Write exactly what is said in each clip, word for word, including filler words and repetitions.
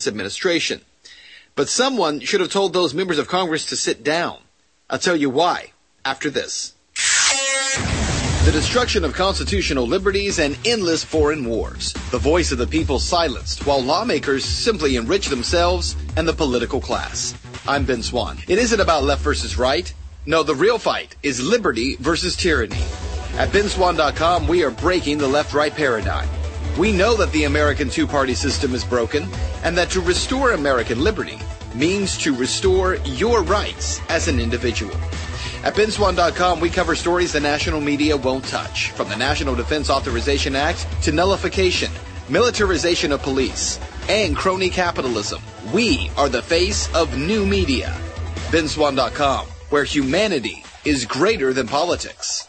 administration. But someone should have told those members of Congress to sit down. I'll tell you why after this. The destruction of constitutional liberties and endless foreign wars. The voice of the people silenced while lawmakers simply enrich themselves and the political class. I'm Ben Swan. It isn't about left versus right. No, the real fight is liberty versus tyranny. At Ben Swan dot com, we are breaking the left-right paradigm. We know that the American two-party system is broken and that to restore American liberty means to restore your rights as an individual. At Ben Swan dot com, we cover stories the national media won't touch, from the National Defense Authorization Act to nullification, militarization of police, and crony capitalism. We are the face of new media. Ben Swan dot com, where humanity is greater than politics.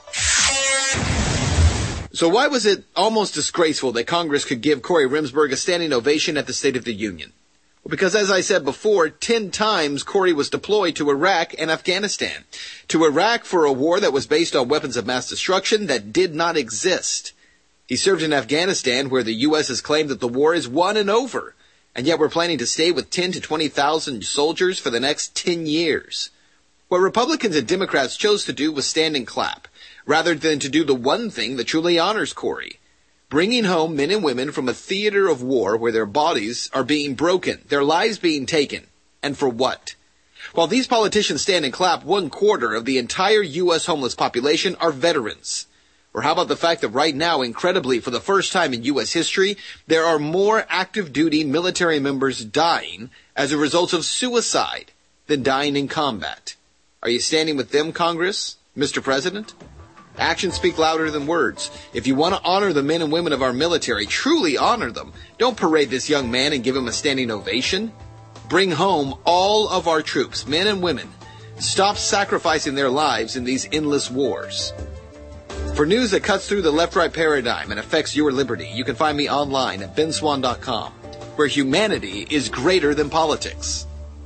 So why was it almost disgraceful that Congress could give Corey Remsburg a standing ovation at the State of the Union? Well, because as I said before, ten times Corey was deployed to Iraq and Afghanistan. To Iraq for a war that was based on weapons of mass destruction that did not exist. He served in Afghanistan, where the U S has claimed that the war is won and over, and yet we're planning to stay with ten to twenty thousand soldiers for the next ten years. What Republicans and Democrats chose to do was stand and clap, rather than to do the one thing that truly honors Corey. Bringing home men and women from a theater of war where their bodies are being broken, their lives being taken. And for what? While these politicians stand and clap, one quarter of the entire U S homeless population are veterans. Or how about the fact that right now, incredibly, for the first time in U S history, there are more active duty military members dying as a result of suicide than dying in combat. Are you standing with them, Congress, Mister President? Actions speak louder than words. If you want to honor the men and women of our military, truly honor them. Don't parade this young man and give him a standing ovation. Bring home all of our troops, men and women. Stop sacrificing their lives in these endless wars. For news that cuts through the left-right paradigm and affects your liberty, you can find me online at Ben Swan dot com, where humanity is greater than politics.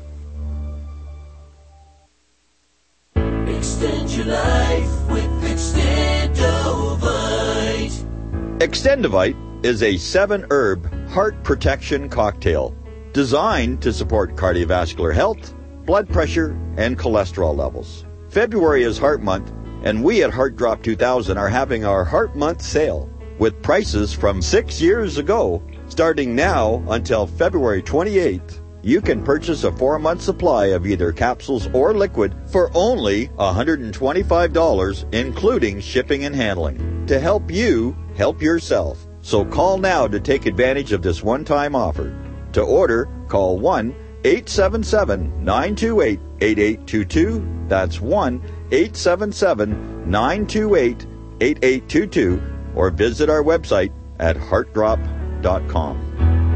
Extend your life with Extendovite. Extendovite is a seven-herb heart protection cocktail designed to support cardiovascular health, blood pressure, and cholesterol levels. February is Heart Month, and we at Heart Drop two thousand are having our Heart Month sale with prices from six years ago. Starting now until February twenty-eighth, you can purchase a four-month supply of either capsules or liquid for only one hundred twenty-five dollars, including shipping and handling, to help you help yourself. So call now to take advantage of this one-time offer. To order, call one eight seven seven, nine two eight, eight eight two two. That's one eight seven seven, nine two eight, eight eight two two, or visit our website at heart drop dot com.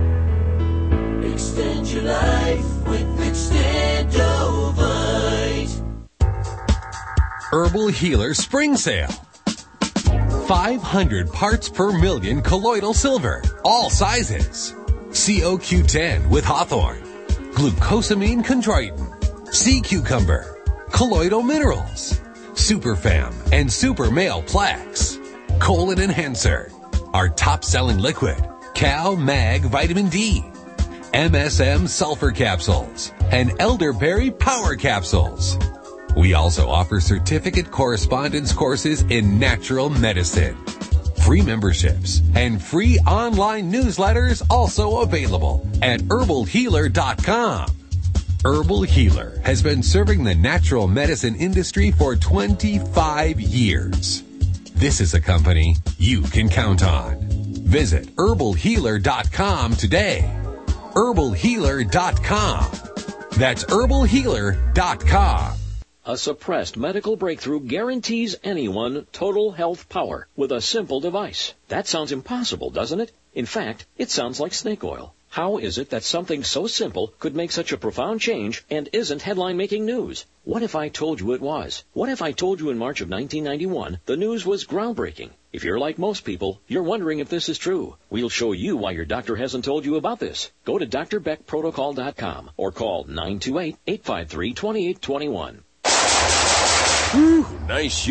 Extend your life with Extendovite. Herbal Healer Spring Sale. five hundred parts per million colloidal silver, all sizes. C O Q ten with hawthorn, glucosamine chondroitin, sea cucumber, colloidal minerals, Superfam and Super Male Plaques, colon enhancer, our top-selling liquid, Cal Mag Vitamin D, M S M sulfur capsules, and elderberry power capsules. We also offer certificate correspondence courses in natural medicine. Free memberships and free online newsletters also available at herbal healer dot com. Herbal Healer has been serving the natural medicine industry for twenty-five years. This is a company you can count on. Visit herbal healer dot com today. herbal healer dot com. That's herbal healer dot com. A suppressed medical breakthrough guarantees anyone total health power with a simple device. That sounds impossible, doesn't it? In fact, it sounds like snake oil. How is it that something so simple could make such a profound change and isn't headline-making news? What if I told you it was? What if I told you in March of nineteen ninety-one the news was groundbreaking? If you're like most people, you're wondering if this is true. We'll show you why your doctor hasn't told you about this. Go to D R Beck Protocol dot com or call nine two eight, eight five three, two eight two one. Whew, nice shooting.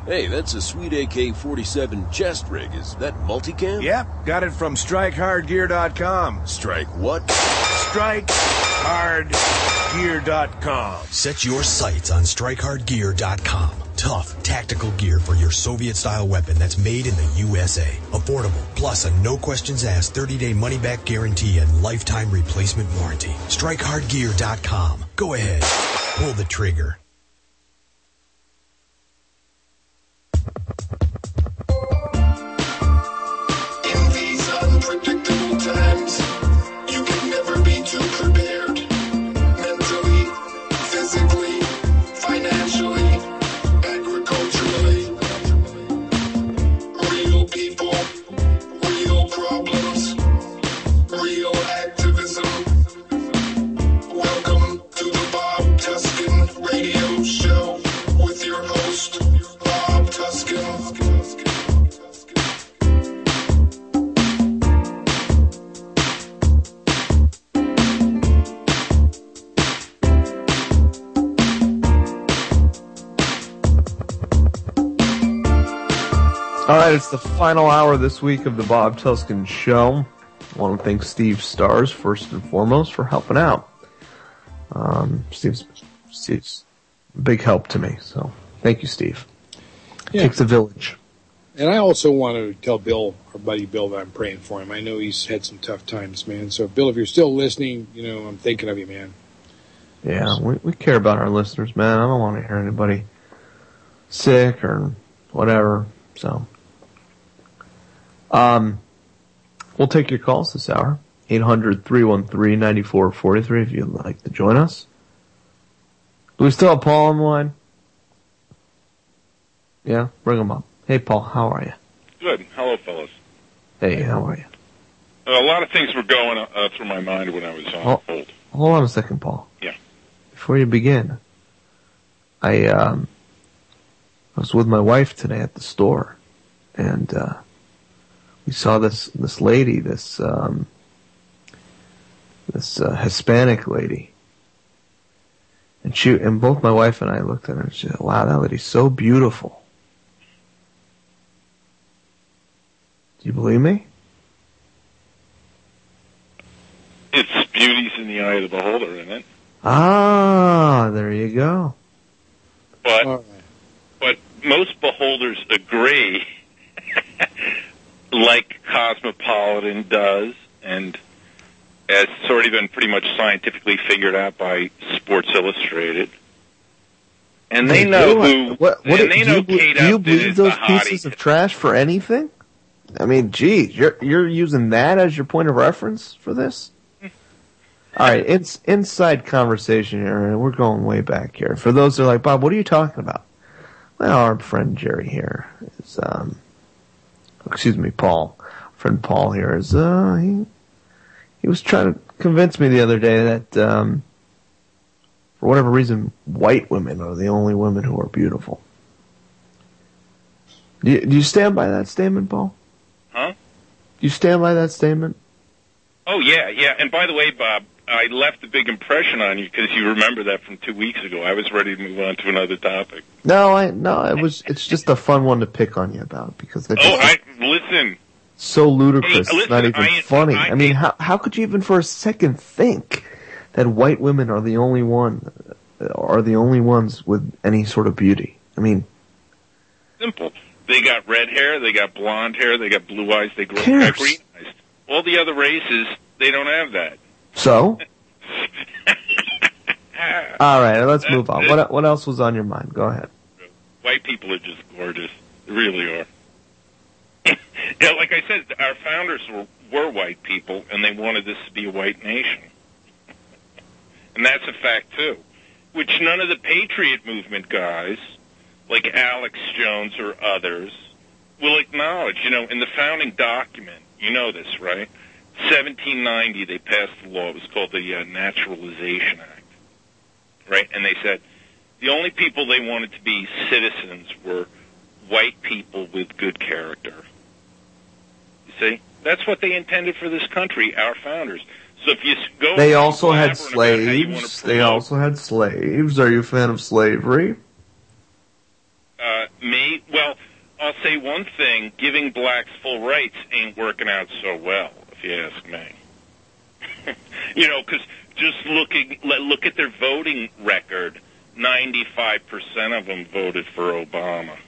Hey, that's a sweet A K forty-seven chest rig. Is that multicam? Yep, got it from strike hard gear dot com. Strike what? strike hard gear dot com. Set your sights on strike hard gear dot com. Tough, tactical gear for your Soviet-style weapon that's made in the U S A. Affordable, plus a no-questions-asked thirty-day money-back guarantee and lifetime replacement warranty. strike hard gear dot com. Go ahead. Pull the trigger. In these unpredictable times, you can never be too prepared. Mentally, physically, financially, agriculturally. Real people, real problems, real activism. Welcome to the Bob Tuskin Radio Show with your host, Bob Tuskin. All right, it's the final hour this week of the Bob Tuskin Show. I want to thank Steve Stars, first and foremost, for helping out. Um, Steve's, Steve's a big help to me, so thank you, Steve. Yeah. Takes a village. And I also want to tell Bill, our buddy Bill, that I'm praying for him. I know he's had some tough times, man. So, Bill, if you're still listening, you know, I'm thinking of you, man. Yeah, we, we care about our listeners, man. I don't want to hear anybody sick or whatever, so... Um, we'll take your calls this hour. eight hundred, three one three, nine four four three if you'd like to join us. Do we still have Paul on the line? Yeah, bring him up. Hey, Paul, how are you? Good. Hello, fellas. Hey, how are you? Uh, a lot of things were going uh, through my mind when I was on Oh, hold. hold on a second, Paul. Yeah. Before you begin, I, um, I was with my wife today at the store, and, uh, we saw this, this lady, this, um, this, uh, Hispanic lady. And she, and both my wife and I looked at her and she said, wow, that lady's so beautiful. Do you believe me? It's beauty's in the eye of the beholder, isn't it? Ah, there you go. But, right. but most beholders agree, like Cosmopolitan does, and as it's already been pretty much scientifically figured out by Sports Illustrated. And they, they know do. who, what, what, and they do know you, Kate Do you Upton believe is those the hottie. pieces of trash for anything? I mean, geez, you're, you're using that as your point of reference for this? All right, it's inside conversation here, and we're going way back here. For those that are like, Bob, what are you talking about? Well, our friend Jerry here is, um, excuse me, Paul. Friend Paul here is, uh, he, he was trying to convince me the other day that, um, for whatever reason, white women are the only women who are beautiful. Do you, do you stand by that statement, Paul? Huh? Do you stand by that statement? Oh, yeah, yeah. And by the way, Bob, I left a big impression on you because you remember that from two weeks ago. I was ready to move on to another topic. No, I no, it was. It's just a fun one to pick on you about because they're just oh, I listen. So ludicrous, hey, listen, it's not even I, funny. I, I mean, how how could you even for a second think that white women are the only one are the only ones with any sort of beauty? I mean, simple. They got red hair, they got blonde hair, they got blue eyes, they grow got green eyes. All the other races, they don't have that. So, all right, let's move on. What what else was on your mind? Go ahead. White people are just gorgeous. They really are. Yeah, like I said, our founders were, were white people, and they wanted this to be a white nation. And that's a fact, too. Which none of the Patriot Movement guys, like Alex Jones or others, will acknowledge. You know, in the founding document, you know this, right? seventeen ninety, they passed the law. It was called the uh, Naturalization Act, right? And they said the only people they wanted to be citizens were white people with good character. You see? That's what they intended for this country, our founders. So if you go... They also had slaves. They also had slaves. Are you a fan of slavery? Uh, maybe. see, well, I'll say one thing. Giving blacks full rights ain't working out so well, if you ask me. You know, because just looking, look at their voting record. ninety-five percent of them voted for Obama.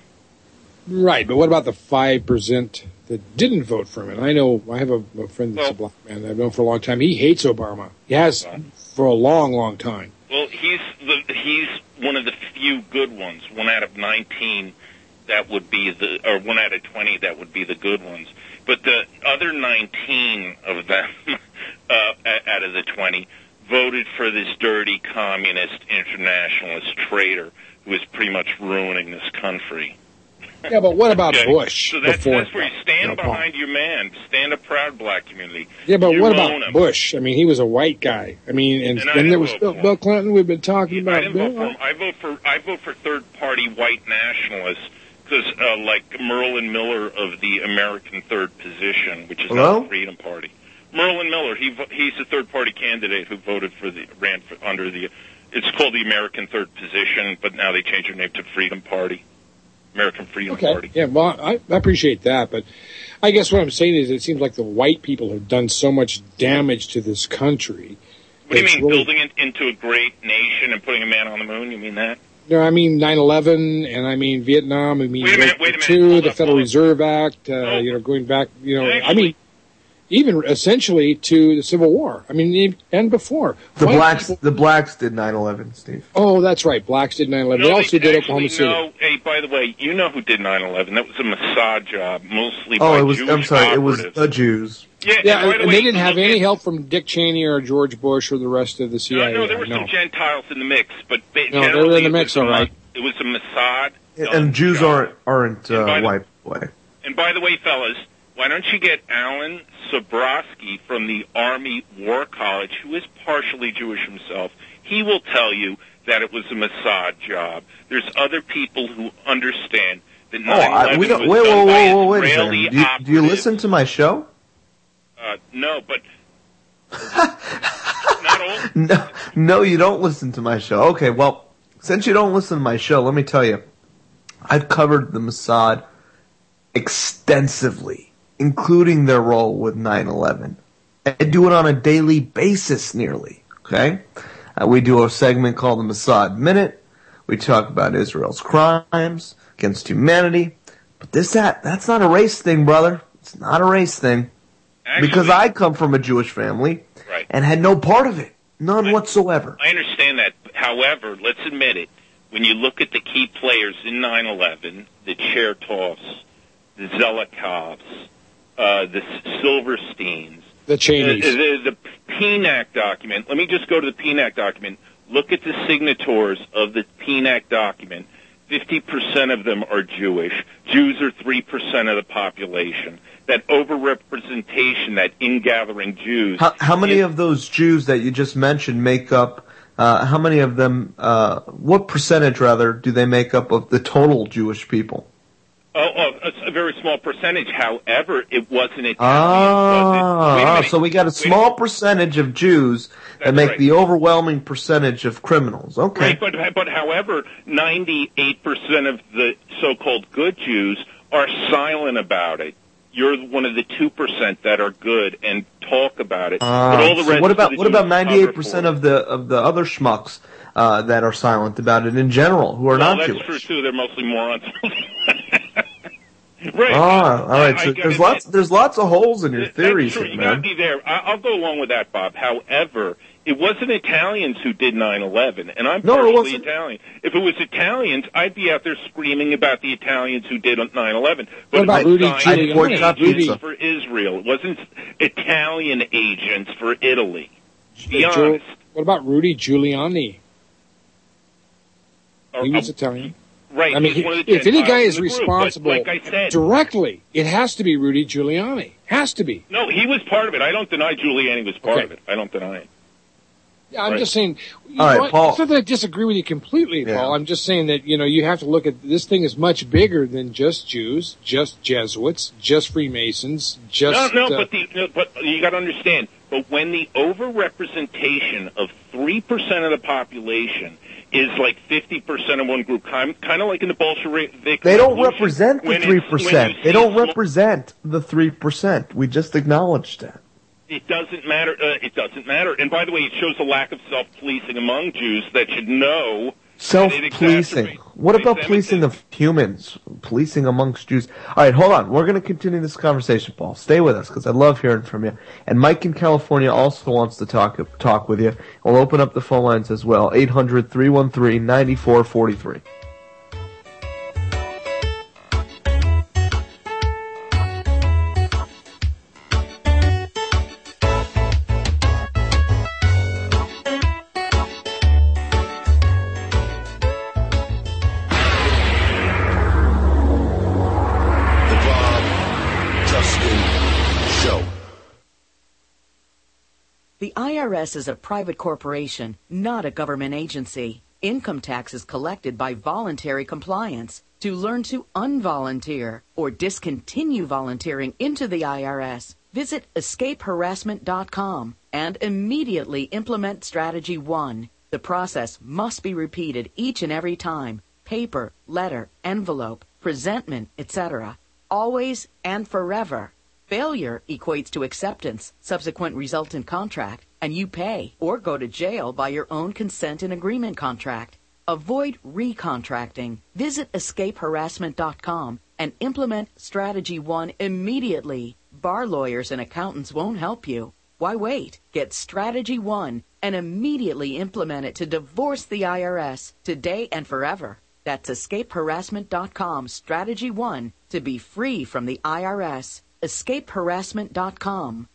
Right, but what about the five percent that didn't vote for him? And I know, I have a, a friend that's well, a black man that I've known for a long time. He hates Obama. He has for a long, long time. Well, he's the, he's one of the few good ones. One out of nineteen that would be the, or one out of twenty that would be the good ones. But the other nineteen of them, uh, out of the twenty, voted for this dirty communist internationalist traitor who is pretty much ruining this country. Yeah, but what about okay. Bush? So that's, before that's where you stand behind your man. Stand up proud, black community. Yeah, but you what about him. Bush? I mean, he was a white guy. I mean, and, and, and there was Bill, Bill Clinton. We've been talking yeah, about. I didn't Bill. vote for him. I vote for I vote for third party white nationalists because, uh, like Merlin Miller of the American Third Position, which is Hello? not the Freedom Party. Merlin Miller, he he's a third party candidate who voted for the ran for, under the. It's called the American Third Position, but now they changed their name to Freedom Party. American Freedom okay. Party. Yeah, well, I, I appreciate that, but I guess what I'm saying is it seems like the white people have done so much damage to this country. What do you mean, really, building it into a great nation and putting a man on the moon? You mean that? No, I mean nine eleven, and I mean Vietnam, I mean wait a minute, wait a minute. two, Hold the up, Federal hold Reserve Act, uh, no. you know, going back, you know, Actually, I mean, even essentially to the Civil War. I mean, and before. The White blacks, people, the blacks did nine eleven, Steve. Oh, that's right. Blacks did nine eleven. No, they also they did actually, Oklahoma City. No, hey, by the way, you know who did nine eleven? That was a Mossad job, mostly Oh, by it was. Jewish I'm sorry. operatives. It was the Jews. Yeah, Yeah, and, by and, the and way, they didn't have look any at- help from Dick Cheney or George Bush or the rest of the C I A. No, no, there were no. some Gentiles in the mix, but ba- No, they were generally in the it mix, was a all right. Mo- It was a Mossad. And Jews job. aren't aren't And by uh, the- white. Way. And by the way, fellas, why don't you get Alan Sobrowski from the Army War College, who is partially Jewish himself? He will tell you that it was a Mossad job. There's other people who understand that Oh, nine eleven I, we don't. was Wait, done whoa, by whoa, whoa, wait a Israeli second. Do you, do you operatives. listen to my show? Uh, no, but not all. No, no, you don't listen to my show. Okay, well, since you don't listen to my show, let me tell you, I've covered the Mossad extensively, including their role with nine eleven. I do it on a daily basis, nearly. Okay, uh, we do a segment called the Mossad Minute. We talk about Israel's crimes against humanity. But this, that, that's not a race thing, brother. It's not a race thing. Actually, Because I come from a Jewish family right. and had no part of it. None I, whatsoever. I understand that. However, let's admit it. When you look at the key players in nine eleven, the Chertoffs, the Zelikovs, uh, the Silversteins, The Cheneys. The, the, the P N A C document. Let me just go to the P N A C document. Look at the signatories of the P N A C document. fifty percent of them are Jewish. Jews are three percent of the population. That overrepresentation, that ingathering Jews. How, how many is, of those Jews that you just mentioned make up, uh, how many of them, uh, what percentage rather do they make up of the total Jewish people? Oh, oh, it's a very small percentage. However, it wasn't Italian. Ah, was it? Wait a ah, minute. so we got a small percentage of Jews that That's make right. the overwhelming percentage of criminals. Okay. Right, but, but however, ninety-eight percent of the so-called good Jews are silent about it. You're one of the two percent that are good and talk about it. Uh, but all the so rest what of about the what about Jews ninety-eight cover percent for it. of the of the other schmucks uh, that are silent about it in general, who are well, not that's Jewish? true too. They're mostly morons. Right. Ah, all right. I- So I there's gotta lots admit- there's lots of holes in your That's theories, true. here, You got to man. be there. I, I'll go along with that, Bob. However, it wasn't Italians who did nine eleven, and I'm No, it partially wasn't. Italian. If it was Italians, I'd be out there screaming about the Italians who did nine eleven. What But about it was Rudy signed Giuliani? I'd boycott agents pizza. for Israel. It wasn't Italian agents for Italy. Be Joe- honest. What about Rudy Giuliani? Or- He was uh, Italian. Right. I mean, he's one of the if any Gentiles guy in is the group, but responsible like I said, directly, it has to be Rudy Giuliani. Has to be. no, he was part of it. I don't deny Giuliani was part Okay. of it. I don't deny it. Yeah, I'm Right. just saying. You All right, know what? Paul. It's not that I disagree with you completely, Yeah. Paul. I'm just saying that you know you have to look at this thing is much bigger than just Jews, just Jesuits, just Freemasons, just. no, no, uh, but the no, but you got to understand. But when the overrepresentation of three percent of the population is like fifty percent of one group, kind of like in the Bolshevik. They don't represent the when three it's- when percent. you They see don't sl- represent the three percent. We just acknowledged that. It doesn't matter. Uh, it doesn't matter. And by the way, it shows a lack of self-policing among Jews that should know. Self-policing. exacerbates What about anti-Semitism. policing of humans? Policing amongst Jews. All right, hold on. We're going to continue this conversation, Paul. Stay with us because I love hearing from you. And Mike in California also wants to talk talk with you. We'll open up the phone lines as well. eight hundred, three one three, nine four four three. The Bob Tuskin Show. The I R S is a private corporation, not a government agency. Income tax is collected by voluntary compliance. To learn to unvolunteer or discontinue volunteering into the I R S, visit escape harassment dot com and immediately implement Strategy one. The process must be repeated each and every time. Paper, letter, envelope, presentment, et cetera. Always and forever. Failure equates to acceptance, subsequent resultant contract, and you pay or go to jail by your own consent and agreement contract. Avoid recontracting. Visit escape harassment dot com and implement Strategy one immediately. Bar lawyers and accountants won't help you. Why wait? Get Strategy one and immediately implement it to divorce the I R S today and forever. That's escape harassment dot com, Strategy one, to be free from the I R S. escape harassment dot com.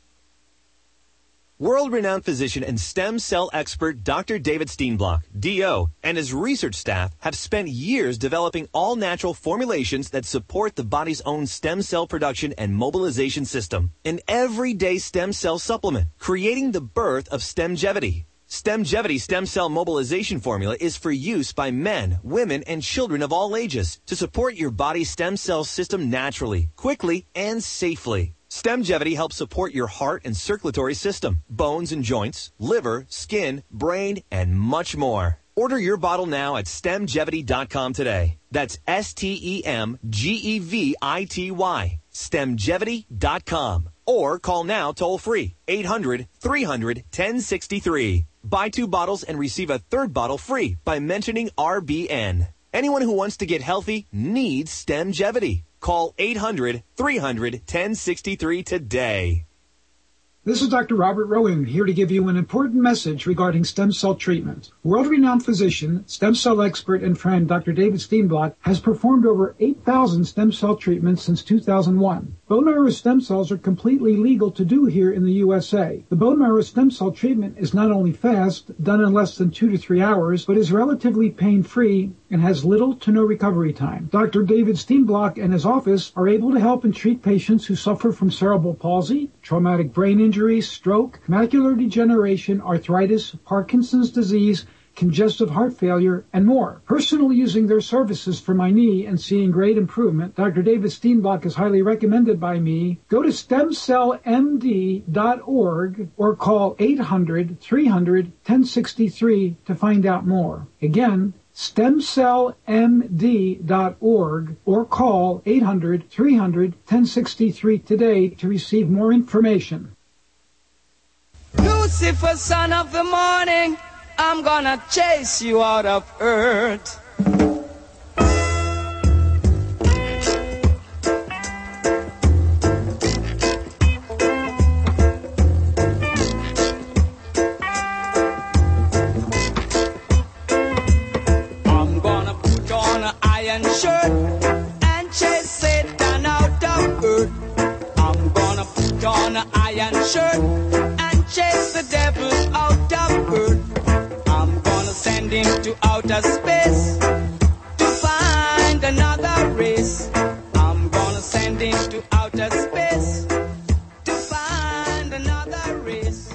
World-renowned physician and stem cell expert Doctor David Steenblock, D O, and his research staff have spent years developing all-natural formulations that support the body's own stem cell production and mobilization system. An everyday stem cell supplement, creating the birth of Stemgevity. Stemgevity stem cell mobilization formula is for use by men, women, and children of all ages to support your body's stem cell system naturally, quickly, and safely. Stemgevity helps support your heart and circulatory system, bones and joints, liver, skin, brain, and much more. Order your bottle now at stemgevity dot com today. That's S T E M G E V I T Y. stemgevity dot com. Or call now toll free, eight hundred, three hundred, ten sixty-three. Buy two bottles and receive a third bottle free by mentioning R B N. Anyone who wants to get healthy needs Stemgevity. Call eight hundred, three hundred, ten sixty-three today. This is Doctor Robert Rowan here to give you an important message regarding stem cell treatment. World-renowned physician, stem cell expert, and friend Doctor David Steenblock has performed over eight thousand stem cell treatments since two thousand one. Bone marrow stem cells are completely legal to do here in the U S A. The bone marrow stem cell treatment is not only fast, done in less than two to three hours, but is relatively pain-free and has little to no recovery time. Doctor David Steenblock and his office are able to help and treat patients who suffer from cerebral palsy, traumatic brain injury, stroke, macular degeneration, arthritis, Parkinson's disease, congestive heart failure, and more. Personally using their services for my knee and seeing great improvement, Doctor David Steenblock is highly recommended by me. Go to stem cell m d dot org or call eight hundred, three hundred, ten sixty-three to find out more. Again, stem cell m d dot org or call eight hundred, three hundred, ten sixty-three today to receive more information. Lucifer, son of the morning, I'm gonna chase you out of earth. I'm gonna put on an iron shirt and chase Satan out of earth. I'm gonna put on an iron shirt and chase the devil out of earth. I'm gonna send him to outer space to find another race. I'm gonna send him to outer space to find another race.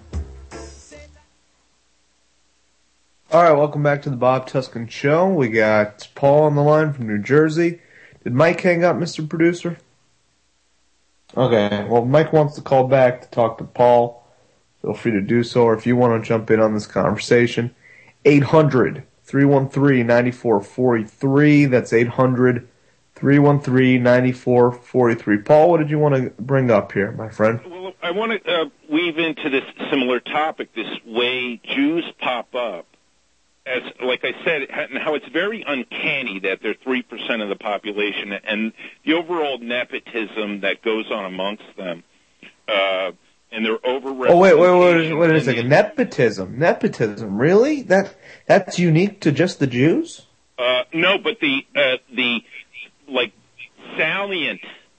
All right, welcome back to the Bob Tuskin Show. We got Paul on the line from New Jersey. Did Mike hang up, Mister Producer? Okay, well, Mike wants to call back to talk to Paul. Feel free to do so, or if you want to jump in on this conversation, eight hundred, three one three, nine four four three. That's eight hundred, three one three, nine four four three. Paul, what did you want to bring up here, my friend? Well, I want to uh, weave into this similar topic, this way Jews pop up. As, like I said, and how it's very uncanny that they're three percent of the population, and the overall nepotism that goes on amongst them, uh, and they're overrepresented. Oh, wait, wait, wait, wait a second. Nepotism. Nepotism. Really? That That's unique to just the Jews? Uh, no, but the, uh, the, like, salient,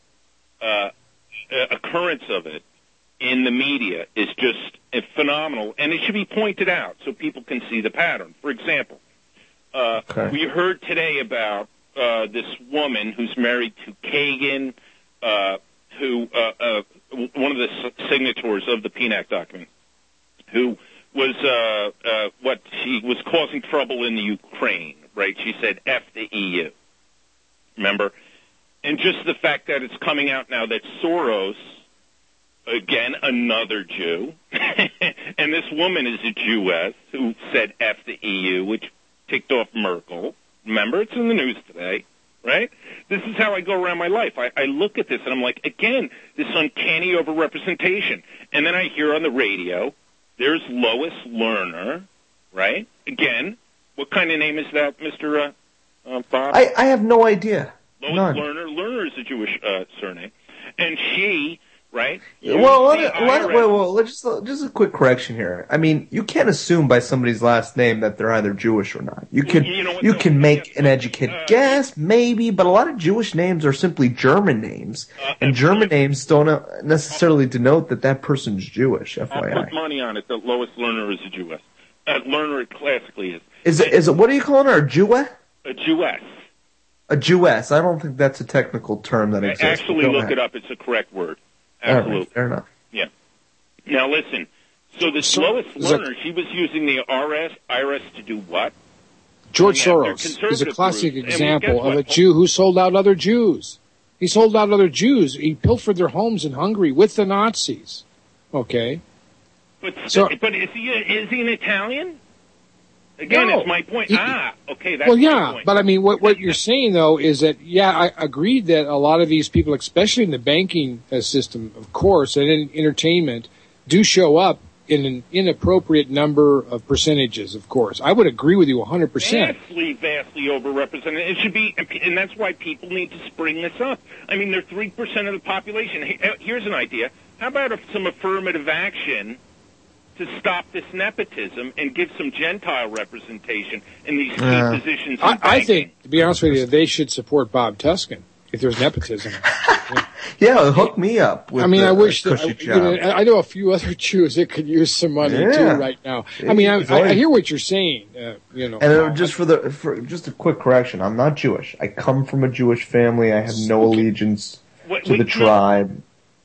uh, occurrence of it in the media is just phenomenal, and it should be pointed out so people can see the pattern. For example, uh, okay. we heard today about uh, this woman who's married to Kagan, uh, who uh, uh, one of the signatories of the P N A C document, who was uh, uh, what she was causing trouble in the Ukraine. Right? She said "F the E U." Remember, and just the fact that it's coming out now that Soros, again, another Jew, and this woman is a Jewess who said F the E U, which ticked off Merkel. Remember, it's in the news today, right? This is how I go around my life. I, I look at this and I'm like, again, this uncanny overrepresentation. And then I hear on the radio, there's Lois Lerner, right? Again, what kind of name is that, Mister Uh, uh, Bob? I, I have no idea. Lois None. Lerner. Lerner is a Jewish uh, surname. And she... Right? Well, let it, let it, wait, well, let's just just a quick correction here. I mean, you can't assume by somebody's last name that they're either Jewish or not. You can you, know you can make an educated uh, guess, maybe, but a lot of Jewish names are simply German names, uh, and German names don't necessarily denote that that person's Jewish. F Y I. I'll put money on it that Lois Lerner is a Jewess. Uh, Lerner classically is. Is it? Is it? What are you calling her? A Jewess? A Jewess. A Jewess. I don't think that's a technical term that exists. Actually, look ahead. it up. It's a correct word. Absolutely. Right, fair enough. Yeah. Now listen. So this so, Lois Lerner, she was using the R S, I R S to do what? George Soros is a classic groups. example of a Jew who sold out other Jews. He sold out other Jews. He pilfered their homes in Hungary with the Nazis. Okay. But so, but is he a, is he an Italian? Again, no. it's my point. He, ah, okay, that's well, yeah, my point. But I mean, what what you're saying though is that yeah, I agreed that a lot of these people, especially in the banking uh, system, of course, and in entertainment, do show up in an inappropriate number of percentages. Of course, I would agree with you one hundred percent. Vastly, vastly overrepresented. It should be, and that's why people need to spring this up. I mean, they're three percent of the population. Here's an idea: how about if some affirmative action to stop this nepotism and give some Gentile representation in these key uh, positions. I, I think, to be honest with you, they should support Bob Tuskin if there's nepotism. yeah. yeah, hook me up. With I mean, the, I wish that I, you know, I know a few other Jews that could use some money yeah. too right now. I mean, I, I, I hear what you're saying. Uh, you know, and uh, just for the for just a quick correction, I'm not Jewish. I come from a Jewish family. I have no okay. allegiance what, to what, the tribe.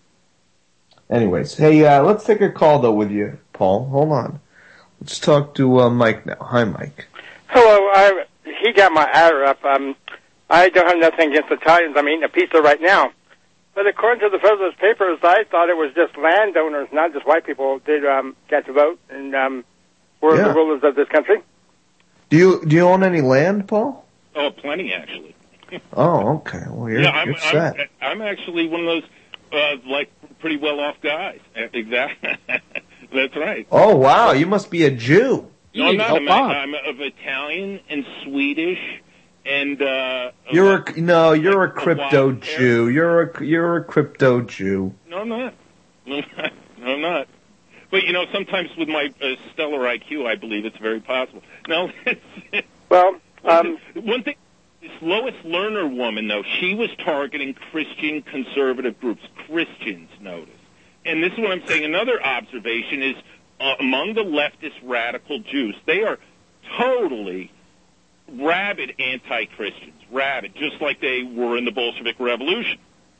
Anyways, hey, uh, let's take a call though with you, Paul. Hold on. Let's talk to uh, Mike now. Hi, Mike. Hello. I, he got my adder up. Um, I don't have nothing against Italians. I'm eating a pizza right now. But according to the Federalist Papers, I thought it was just landowners, not just white people, did um, get to vote and um, were yeah. the rulers of this country. Do you do you own any land, Paul? Oh, plenty actually. oh, okay. Well, you're, yeah, I'm, you're set. I'm, I'm actually one of those uh, like pretty well off guys. Exactly. That's right. Oh wow, you must be a Jew. No, I'm not. I'm, I'm of Italian and Swedish. And uh you're a, no, you're a crypto Jew. You're a you're a crypto Jew. No, I'm not. No, I'm not. No, I'm not. But you know, sometimes with my uh, stellar I Q, I believe it's very possible. No. well, um, one thing. This Lois Lerner woman, though, she was targeting Christian conservative groups. Christians, notice. And this is what I'm saying. Another observation is uh, among the leftist radical Jews, they are totally rabid anti-Christians, rabid, just like they were in the Bolshevik Revolution.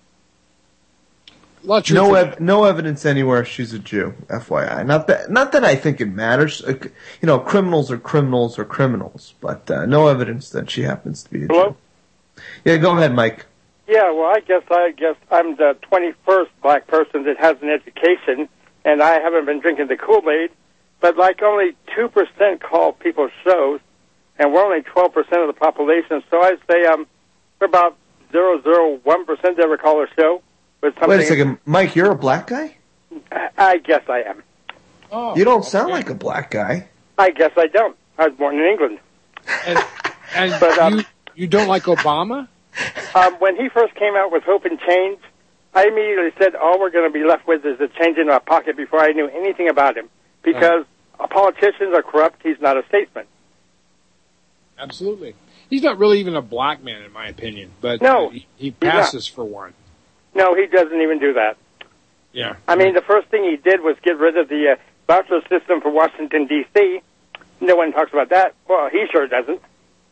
No, ev- no evidence anywhere she's a Jew. F Y I. Not that, not that I think it matters. Uh, you know, criminals are criminals are criminals, but uh, no evidence that she happens to be a Hello? Jew. Yeah, go ahead, Mike. Yeah, well, I guess I guess I'm the twenty-first black person that has an education, and I haven't been drinking the Kool-Aid. But like only two percent call people shows. and we're only twelve percent of the population. So I'd say um, we're about zero point zero one percent ever call our show. With something. Wait a second, Mike, you're a black guy? I, I guess I am. Oh, you don't sound like a black guy. I guess I don't. I was born in England. And, and but, um, you, you don't like Obama? Um, when he first came out with Hope and Change, I immediately said all we're going to be left with is a change in our pocket before I knew anything about him. Because uh, politicians are corrupt. He's not a statesman. Absolutely. He's not really even a black man, in my opinion. But no, he, he passes for one. No, he doesn't even do that. Yeah. I mean, the first thing he did was get rid of the uh, voucher system for Washington, D C No one talks about that. Well, he sure doesn't.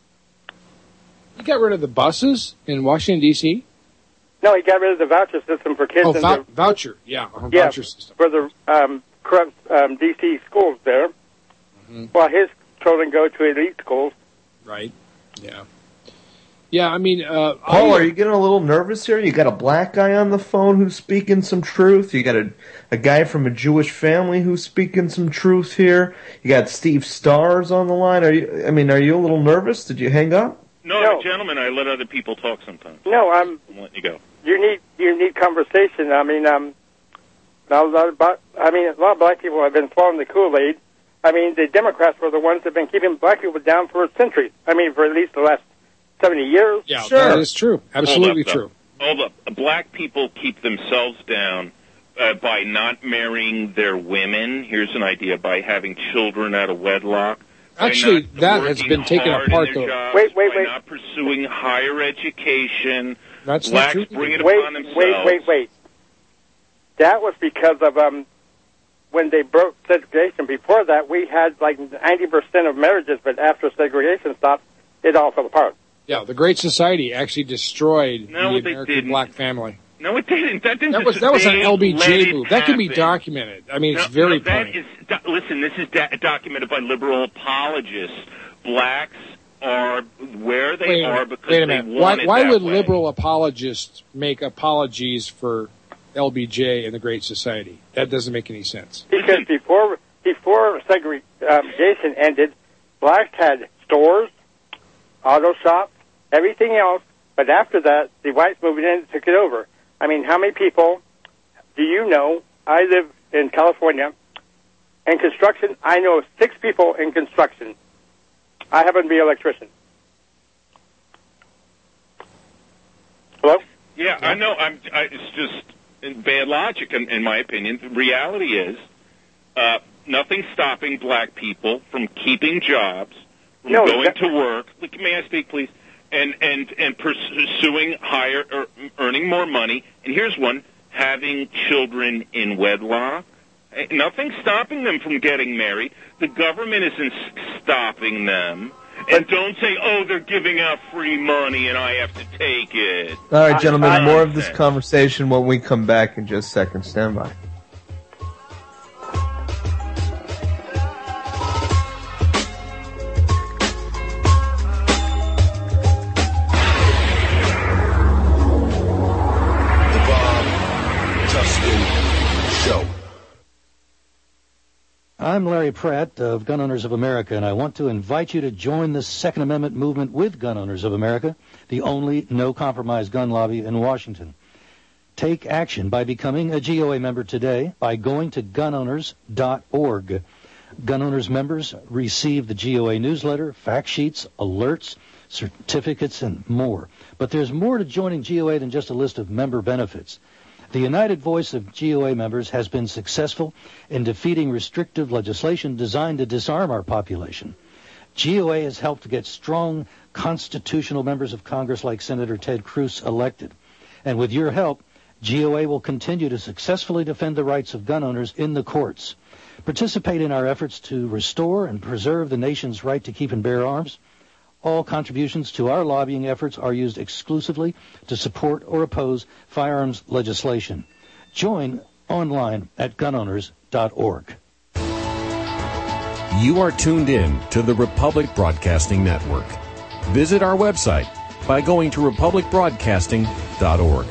He got rid of the buses in Washington, D C? No, he got rid of the voucher system for kids. Oh, in vou- the, voucher, yeah, uh, yeah, voucher system. for the um, corrupt um, D C schools there. Mm-hmm. While his children go to elite schools. Right, yeah. Yeah, I mean... Uh, Paul, I, are you getting a little nervous here? You got a black guy on the phone who's speaking some truth. You got a, a guy from a Jewish family who's speaking some truth here. You got Steve Stars on the line. Are you? I mean, are you a little nervous? Did you hang up? No, No. gentlemen, I let other people talk sometimes. No, I'm... I'm letting you go. You need you need conversation. I mean, um, a lot of, I mean, a lot of black people have been swallowing the Kool-Aid. I mean, the Democrats were the ones that have been keeping black people down for centuries. I mean, for at least the last seventy years. Yeah, sure. that is true. Absolutely Hold up, true. though. Hold up. Black people keep themselves down uh, by not marrying their women. Here's an idea: by having children out of wedlock. Actually, by not that has working been taken hard apart, in their though. jobs, Wait, wait, by wait. not pursuing higher education. That's Blacks not true. bring it Wait, upon themselves. wait, wait, wait. That was because of um, when they broke segregation. Before that, we had like ninety percent of marriages, but after segregation stopped, it all fell apart. Yeah, the Great Society actually destroyed No, the they American didn't. black family. No, it didn't. That didn't. That was just- that was an they L B let J it move. That can be happen. documented. I mean, it's No, very no, that plain. is do- listen. This is da- documented by liberal apologists. Blacks are where they Wait a are minute. because Wait a they minute. want Why, it why that would way. liberal apologists make apologies for L B J and the Great Society? That doesn't make any sense. Because before before segregation ended, blacks had stores, auto shops, everything else. But after that, the whites moved in and took it over. I mean, how many people do you know? I live in California. In construction, I know six people in construction. I happen to be an electrician. Hello? Yeah, I know. I'm. I, it's just bad logic, in, in my opinion. The reality is, uh, nothing's stopping black people from keeping jobs, from No, going that- to work. May I speak, please? And and and pursuing higher, or earning more money. And here's one: having children in wedlock. Eh, Nothing's stopping them from getting married. The government isn't s- stopping them. And don't say, oh, they're giving out free money and I have to take it. All right, gentlemen, I- more of this conversation when we come back in just a second. Stand by. The Bob Tuscan Show. I'm Larry Pratt of Gun Owners of America, and I want to invite you to join the Second Amendment movement with Gun Owners of America, the only no-compromise gun lobby in Washington. Take action by becoming a G O A member today by going to gun owners dot org. Gun Owners members receive the G O A newsletter, fact sheets, alerts, certificates, and more. But there's more to joining G O A than just a list of member benefits. The united voice of G O A members has been successful in defeating restrictive legislation designed to disarm our population. G O A has helped to get strong constitutional members of Congress like Senator Ted Cruz elected. And with your help, G O A will continue to successfully defend the rights of gun owners in the courts. Participate in our efforts to restore and preserve the nation's right to keep and bear arms. All contributions to our lobbying efforts are used exclusively to support or oppose firearms legislation. Join online at gun owners dot org. You are tuned in to the Republic Broadcasting Network. Visit our website by going to republic broadcasting dot org.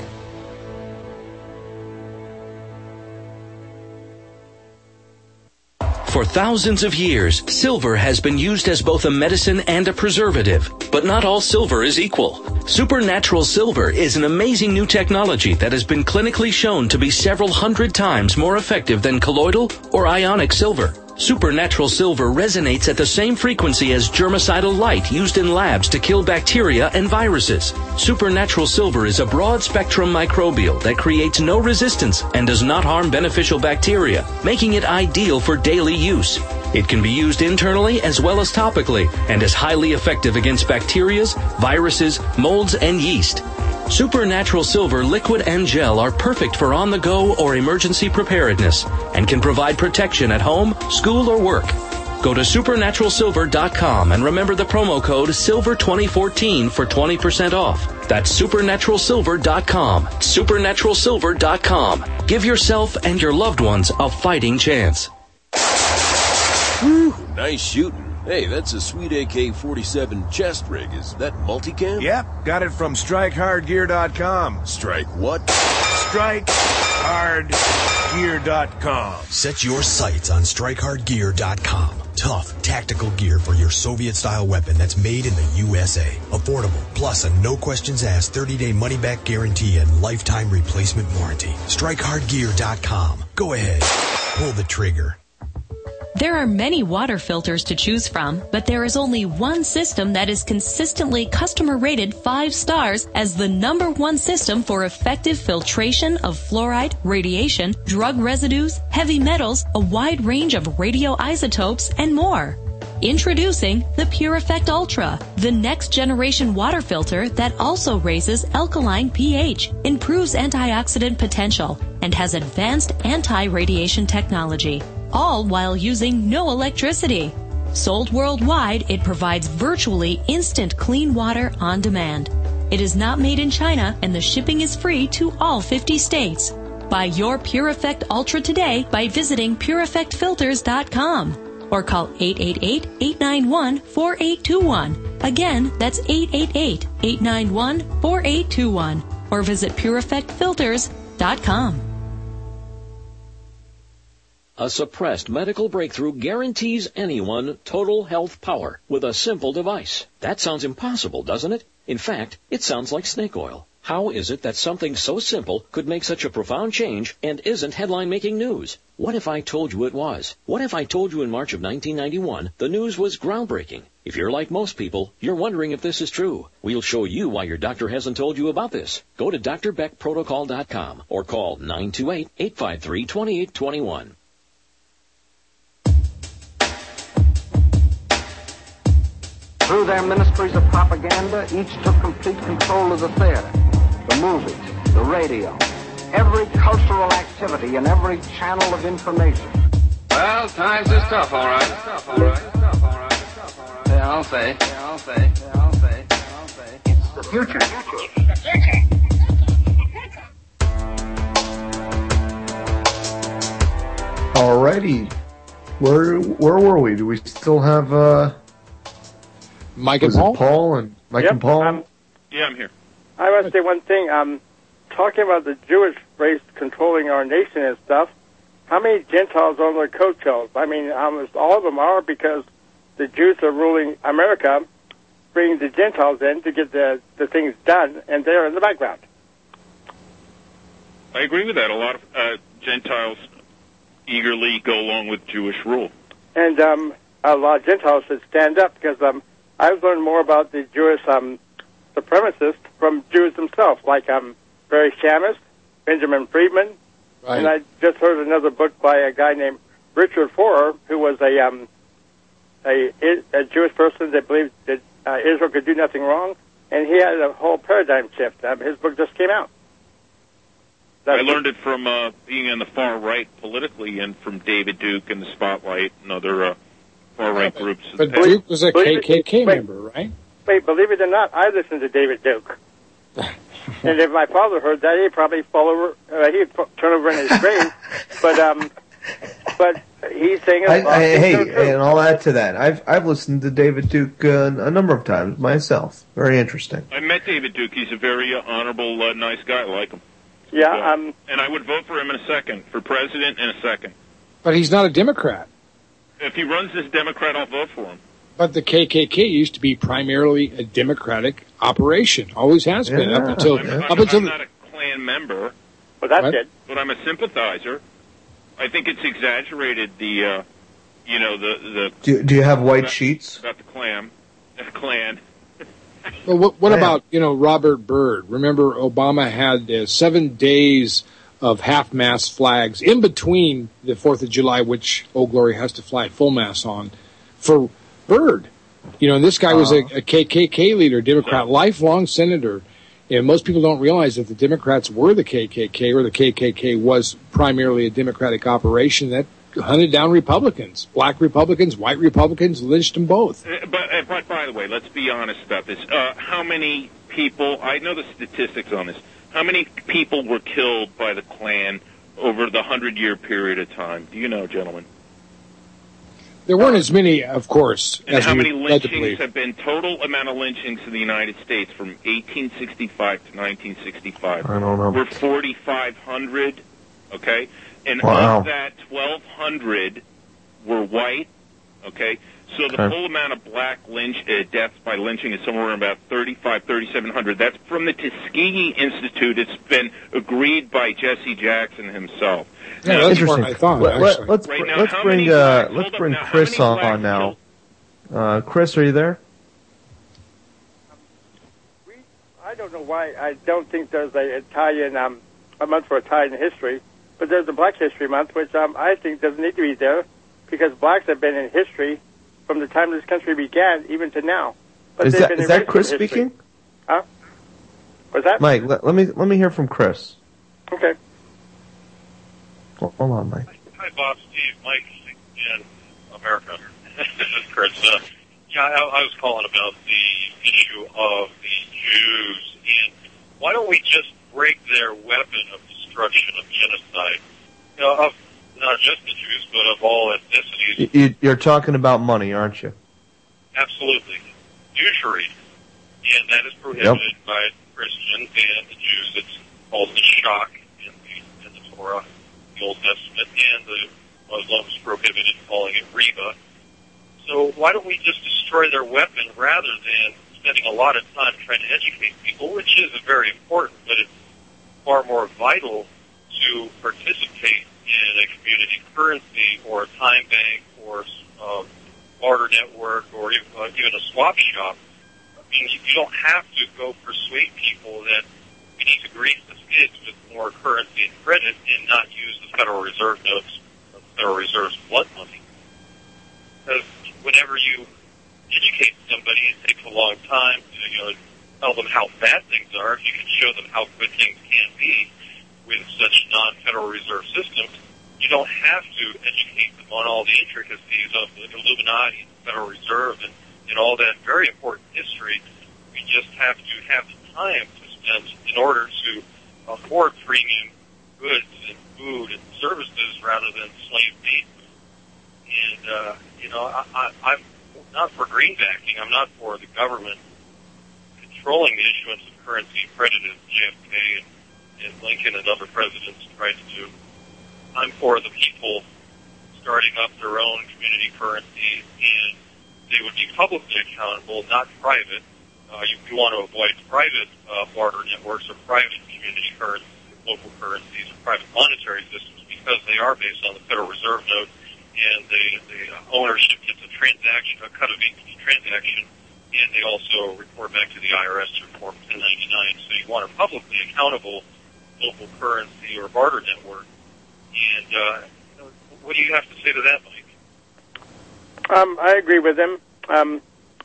For thousands of years, silver has been used as both a medicine and a preservative. But not all silver is equal. Supernatural Silver is an amazing new technology that has been clinically shown to be several hundred times more effective than colloidal or ionic silver. Supernatural Silver resonates at the same frequency as germicidal light used in labs to kill bacteria and viruses. Supernatural Silver is a broad-spectrum microbial that creates no resistance and does not harm beneficial bacteria, making it ideal for daily use. It can be used internally as well as topically and is highly effective against bacteria, viruses, molds, and yeast. Supernatural Silver liquid and gel are perfect for on-the-go or emergency preparedness and can provide protection at home, school, or work. Go to supernatural silver dot com and remember the promo code silver twenty fourteen for twenty percent off. That's supernatural silver dot com. supernatural silver dot com. Give yourself and your loved ones a fighting chance. Whew, nice shooting. Hey, that's a sweet A K forty-seven chest rig. Is that multicam? Yep, got it from strike hard gear dot com. Strike what? strike hard gear dot com. Set your sights on strike hard gear dot com. Tough, tactical gear for your Soviet-style weapon that's made in the U S A. Affordable, plus a no-questions-asked thirty-day money-back guarantee and lifetime replacement warranty. strike hard gear dot com. Go ahead. Pull the trigger. There are many water filters to choose from, but there is only one system that is consistently customer rated five stars as the number one system for effective filtration of fluoride, radiation, drug residues, heavy metals, a wide range of radioisotopes, and more. Introducing the Pure Effect Ultra, the next generation water filter that also raises alkaline pH, improves antioxidant potential, and has advanced anti-radiation technology, all while using no electricity. Sold worldwide, it provides virtually instant clean water on demand. It is not made in China, and the shipping is free to all fifty states. Buy your Pure Effect Ultra today by visiting pure effect filters dot com. Or call eight eight eight, eight nine one, four eight two one. Again, that's eight eight eight, eight nine one, four eight two one. Or visit pure effect filters dot com. A suppressed medical breakthrough guarantees anyone total health power with a simple device. That sounds impossible, doesn't it? In fact, it sounds like snake oil. How is it that something so simple could make such a profound change and isn't headline-making news? What if I told you it was? What if I told you in March of nineteen ninety-one the news was groundbreaking? If you're like most people, you're wondering if this is true. We'll show you why your doctor hasn't told you about this. Go to D R Beck Protocol dot com or call nine two eight, eight five three, two eight two one. Through their ministries of propaganda, each took complete control of the theater, the movies, the radio, every cultural activity and every channel of information. Well, times is tough, all right. Tough, all right. Tough, all right. Tough, all right. Yeah, I'll say. Yeah, I'll say. Yeah, I'll say. Yeah, I'll say. It's the future. The future. Alrighty. Where where were we? Do we still have uh Mike and was Paul? It Paul and Mike Yep, and Paul? um, Yeah, I'm here. I want to say one thing. Um, talking about the Jewish race controlling our nation and stuff, how many Gentiles are on their coattails? I mean, almost all of them are because the Jews are ruling America, bringing the Gentiles in to get the, the things done, and they're in the background. I agree with that. A lot of uh, Gentiles eagerly go along with Jewish rule. And um, a lot of Gentiles should stand up because um, I've learned more about the Jewish um, supremacists from Jews themselves, like um, Barry Shamus, Benjamin Friedman, Right. and I just heard another book by a guy named Richard Forer, who was a um, a, a Jewish person that believed that uh, Israel could do nothing wrong, and he had a whole paradigm shift. Um, his book just came out. I learned it from uh, being on the far right politically and from David Duke and the Spotlight and other uh, far right groups. But Duke was a K K K member, right? Wait, believe it or not, I listened to David Duke. And if my father heard that, he'd probably fall over. Uh, he'd f- turn over in his grave. But um, but he's saying. I, uh, I, hey, so true. and I'll add to that. I've I've listened to David Duke uh, a number of times myself. Very interesting. I met David Duke. He's a very uh, honorable, uh, nice guy. I like him. Yeah, So- um, and I would vote for him in a second, for president in a second. But he's not a Democrat. If he runs as Democrat, I'll vote for him. But the K K K used to be primarily a Democratic operation. Always has been Yeah. up until I'm, up I'm, until I'm not a Klan member. Well, that's What? it. But I'm a sympathizer. I think it's exaggerated the, uh, you know, the the. Do, do you have white about, sheets? about the Klan? The Klan. Well, what, what Yeah. about, you know, Robert Byrd? Remember, Obama had uh, seven days of half-mast flags in between the fourth of July, which Old Glory has to fly full-mast on, for Byrd. You know, and this guy was a, a K K K leader, Democrat, lifelong senator. And most people don't realize that the Democrats were the K K K, or the K K K was primarily a Democratic operation that hunted down Republicans, black Republicans, white Republicans, lynched them both. Uh, But, uh, but by the way, let's be honest about this. Uh, how many people, I know the statistics on this, how many people were killed by the Klan over the hundred-year period of time? Do you know, gentlemen? There weren't as many, of course, And as how we many led to lynchings believe. have been, total amount of lynchings in the United States from eighteen sixty-five to nineteen sixty-five? I don't know. We're forty-five hundred, okay? And Wow. of that, twelve hundred were white, okay? So the Okay. full amount of black lynch uh, deaths by lynching is somewhere around about thirty-five, thirty-seven hundred. That's from the Tuskegee Institute. It's been agreed by Jesse Jackson himself. Yeah, Now, that's Interesting. what I thought, Let, let, actually. let's Right now, let's how bring many uh, blacks- let's hold up bring now, how Chris many on, blacks on now. Uh, Chris, are you there? I don't know why. I don't think there's a Italian um, a month for Italian history, but there's a Black History Month, which um, I think doesn't need to be there because blacks have been in history from the time this country began, even to now. But Is they've that been is that erased Chris from history. speaking? Huh? What's that? Mike, let, let me let me hear from Chris. Okay. Hold hold on, Mike. Hi, Bob, Steve, Mike, in America. This is Chris. Uh, yeah, I, I was calling about the issue of the Jews, and why don't we just break their weapon of destruction, of genocide, you know, of not just the Jews, but of all ethnicities? You, you, you're talking about money, aren't you? Absolutely. Usury. And that is prohibited by Christians and the Jews. It's called the shock in the, in the Torah, the Old Testament, and the Muslims prohibited calling it riba. So why don't we just destroy their weapon rather than spending a lot of time trying to educate people, which is very important, but it's far more vital to participate in a community currency or a time bank or a barter network or even, uh, even a swap shop. I mean, you, you don't have to go persuade people that we need to grease the skids with more currency and credit and not use the Federal Reserve notes, the Federal Reserve's blood money. Because whenever you educate somebody, it takes a long time to, you know, tell them how bad things are. If you can show them how good things can be with such non-Federal Reserve systems, you don't have to educate them on all the intricacies of the Illuminati, the Federal Reserve, and, and all that very important history. We just have to have the time to spend in order to afford premium goods and food and services rather than slave meat. And, uh, you know, I, I, I'm not for greenbacking. I'm not for the government controlling the issuance of currency and credit as J F K and, and Lincoln and other presidents tried to do. I'm for the people starting up their own community currency, and they would be publicly accountable, not private. Uh, you, you want to avoid private uh, barter networks or private community currencies, local currencies, or private monetary systems because they are based on the Federal Reserve note, and the, the ownership gets a transaction, a cut of each transaction, and they also report back to the I R S through Form ten ninety-nine. So you want a publicly accountable local currency or barter network. And uh, what do you have to say to that, Mike? Um, I agree with him. Um,